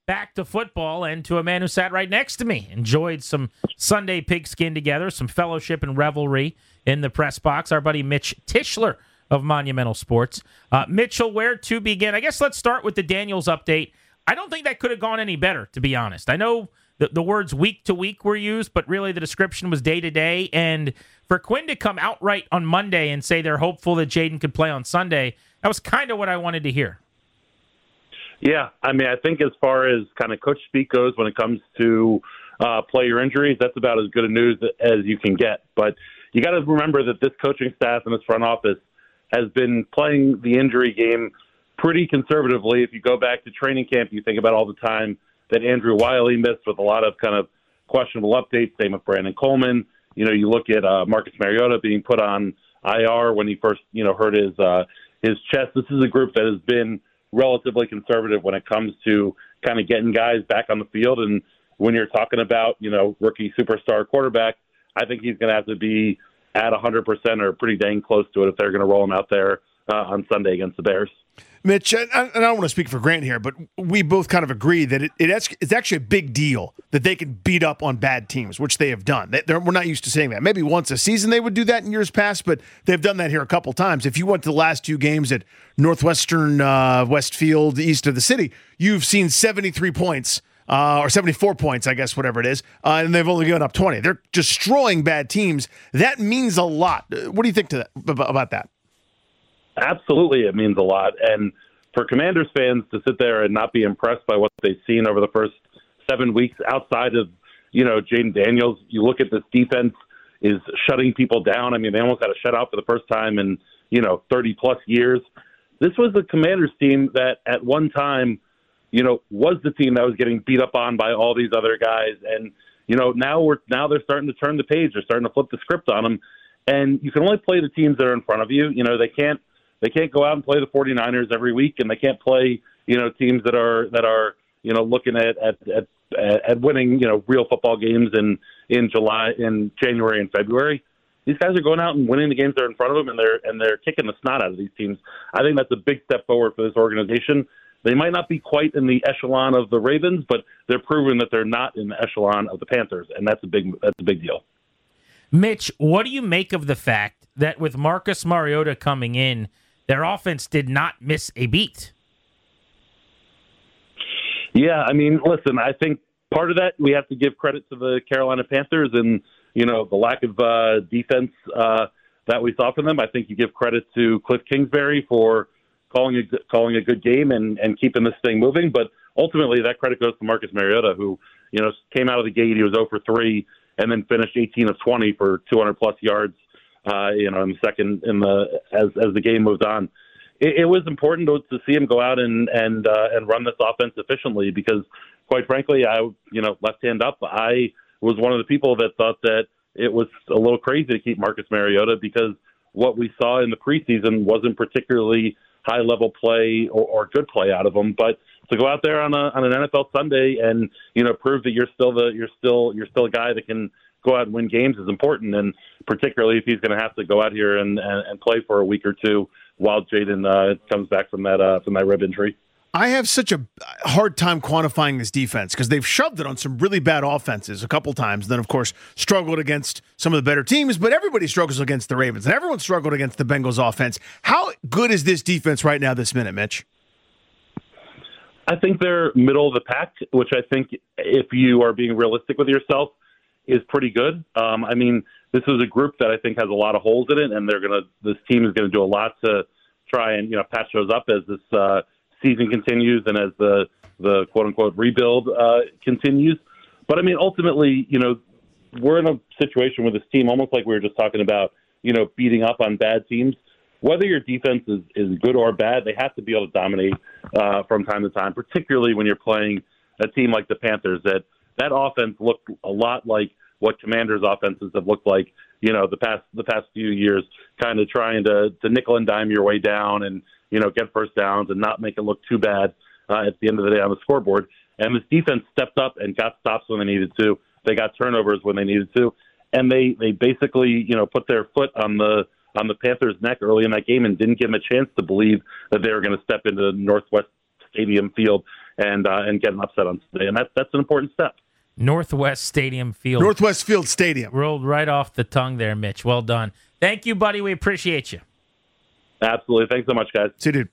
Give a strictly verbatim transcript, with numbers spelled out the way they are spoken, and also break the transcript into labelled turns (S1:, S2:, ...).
S1: back to football and to a man who sat right next to me. Enjoyed some Sunday pigskin together, some fellowship and revelry in the press box. Our buddy Mitch Tischler of Monumental Sports. Uh, Mitchell, where to begin? I guess let's start with the Daniels update. I don't think that could have gone any better, to be honest. I know the, the words week to week were used, but really the description was day to day. And for Quinn to come outright on Monday and say they're hopeful that Jaden could play on Sunday, that was kind of what I wanted to hear.
S2: Yeah, I mean, I think as far as kind of coach speak goes when it comes to uh, player injuries, that's about as good a news as you can get. But you got to remember that this coaching staff and this front office has been playing the injury game pretty conservatively. If you go back to training camp, you think about all the time that Andrew Wiley missed with a lot of kind of questionable updates. Same with Brandon Coleman. You know, you look at uh, Marcus Mariota being put on I R when he first, you know, hurt his uh, his chest. This is a group that has been relatively conservative when it comes to kind of getting guys back on the field. And when you're talking about, you know, rookie superstar quarterback, I think he's going to have to be at one hundred percent or pretty dang close to it if they're going to roll him out there uh, on Sunday against the Bears.
S3: Mitch, and I don't want to speak for Grant here, but we both kind of agree that it, it it's actually a big deal that they can beat up on bad teams, which they have done. They, we're not used to saying that. Maybe once a season they would do that in years past, but they've done that here a couple times. If you went to the last two games at Northwestern uh, Westfield, east of the city, you've seen seventy-three points, uh, or seventy-four points, I guess, whatever it is, uh, and they've only given up twenty. They're destroying bad teams. That means a lot. What do you think to that, about that?
S2: Absolutely, it means a lot. And for Commanders fans to sit there and not be impressed by what they've seen over the first seven weeks outside of, you know, Jaden Daniels, you look at this defense is shutting people down. I mean, they almost had a shutout for the first time in, you know, thirty-plus years. This was the Commanders team that at one time, you know, was the team that was getting beat up on by all these other guys. And, you know, now we're now they're starting to turn the page. They're starting to flip the script on them. And you can only play the teams that are in front of you. You know, they can't They can't go out and play the 49ers every week, and they can't play, you know, teams that are that are, you know, looking at at at, at winning, you know, real football games in in July, in January and February. These guys are going out and winning the games that are in front of them, and they're and they're kicking the snot out of these teams. I think that's a big step forward for this organization. They might not be quite in the echelon of the Ravens, but they're proving that they're not in the echelon of the Panthers, and that's a big that's a big deal.
S1: Mitch, what do you make of the fact that with Marcus Mariota coming in, their offense did not miss a beat?
S2: Yeah, I mean, listen, I think part of that we have to give credit to the Carolina Panthers and, you know, the lack of uh, defense uh, that we saw from them. I think you give credit to Cliff Kingsbury for calling a, calling a good game and, and keeping this thing moving. But ultimately, that credit goes to Marcus Mariota, who, you know, came out of the gate. He was zero for three and then finished eighteen of twenty for two hundred plus yards. Uh, you know, in the second, in the as as the game moved on, it, it was important to, to see him go out and and uh, and run this offense efficiently. Because, quite frankly, I you know left hand up, I was one of the people that thought that it was a little crazy to keep Marcus Mariota because what we saw in the preseason wasn't particularly high level play or, or good play out of him. But to go out there on a on an N F L Sunday and you know prove that you're still the you're still you're still a guy that can go out and win games is important, and particularly if he's going to have to go out here and, and, and play for a week or two while Jaden uh, comes back from that uh, from that rib injury.
S3: I have such a hard time quantifying this defense because they've shoved it on some really bad offenses a couple times. Then, of course, struggled against some of the better teams, but everybody struggles against the Ravens, and everyone struggled against the Bengals offense. How good is this defense right now this minute, Mitch?
S2: I think they're middle of the pack, which I think if you are being realistic with yourself, is pretty good. Um, I mean, this is a group that I think has a lot of holes in it, and they're gonna. This team is going to do a lot to try and you know patch those up as this uh, season continues and as the the quote unquote rebuild uh, continues. But I mean, ultimately, you know, we're in a situation with this team, almost like we were just talking about, you know, beating up on bad teams. Whether your defense is, is good or bad, they have to be able to dominate uh, from time to time, particularly when you're playing a team like the Panthers. That that offense looked a lot like what Commanders' offenses have looked like, you know, the past the past few years, kind of trying to, to nickel and dime your way down and, you know, get first downs and not make it look too bad uh, at the end of the day on the scoreboard. And this defense stepped up and got stops when they needed to. They got turnovers when they needed to. And they, they basically, you know, put their foot on the on the Panthers' neck early in that game and didn't give them a chance to believe that they were going to step into Northwest Stadium Field and uh, and get an upset on Sunday, and that, that's an important step.
S1: Northwest Stadium Field.
S3: Northwest Field Stadium.
S1: Rolled right off the tongue there, Mitch. Well done. Thank you, buddy. We appreciate you.
S2: Absolutely. Thanks so much, guys.
S3: See you, dude.